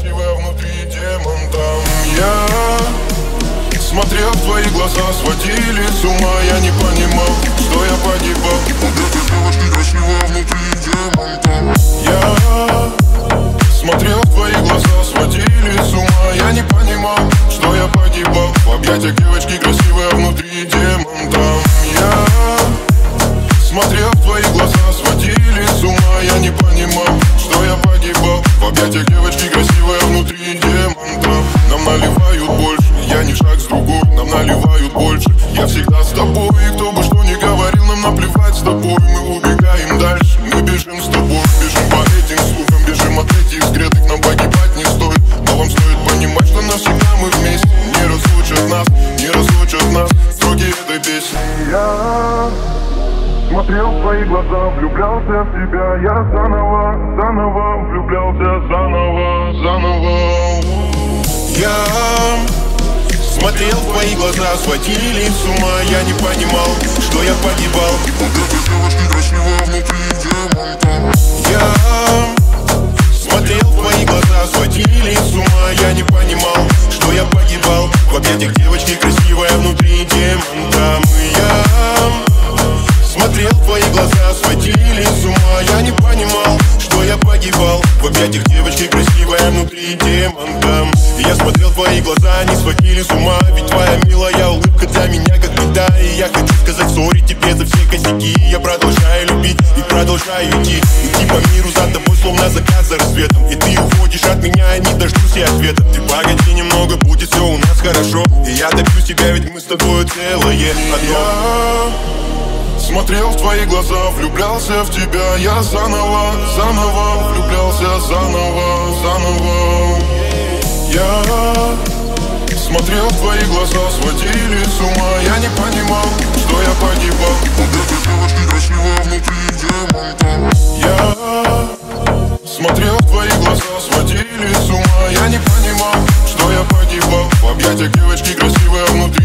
красивая, внутри демон там. Я смотрел в твои глаза, сводили с ума. Я не понимал, что я погибал. Эта девочка красивая, внутри демон там. Я смотрел в твои глаза, сводили с ума. Я не понимал, что я погибал. В объятиях девочки красивая, внутри демон там. Я смотрел в твои глаза, сводили с ума. Я не понимал, что я погибал. В объятиях девочки красивая, внутри демон там. Нам наливают больше, я не шаг с другой. Нам наливают больше, я всегда с тобой. И кто бы что ни говорил, нам наплевать с тобой. Мы убегаем дальше, мы бежим с тобой. Бежим по этим слухам, бежим от этих взглядов. Нам погибать не стоит, но вам стоит понимать, что навсегда мы вместе. Не разлучат нас, не разлучат нас строки этой песни. Я смотрел в твои глаза, влюблялся в тебя. Я заново, заново влюблялся, заново. Я смотрел в твои глаза, сводили с ума. Я не понимал, что я погибал. Эта девочка красивая, внутри демон там. Я смотрел в твои глаза, сводили с ума. Я не понимал, что я погибал. В объятиях девочки красивая, внутри демон там. Я смотрел в твои глаза, сводили с ума. Я не понимал, что я погибал. В объятиях девочки красивая, внутри демон там. И я смотрел в твои глаза, они сводили с ума. Ведь твоя милая улыбка для меня как беда. И я хочу сказать сори тебе за все косяки. Я продолжаю любить и продолжаю идти. Идти по миру за тобой, словно закат за рассветом. И ты уходишь от меня, не дождусь я ответа. Ты погоди немного, будет все у нас хорошо. И я добьюсь тебя, ведь мы с тобой целое одно. Смотрел в твои глаза, влюблялся в тебя. Я заново, заново влюблялся, заново. Я смотрел в твои глаза, сводили с ума. Я не понимал, что я погибал. Эта девочка красивая, внутри демон там. Я смотрел в твои глаза, сводили с ума. Я не понимал, что я погибал. В объятиях девочки красивая, внутри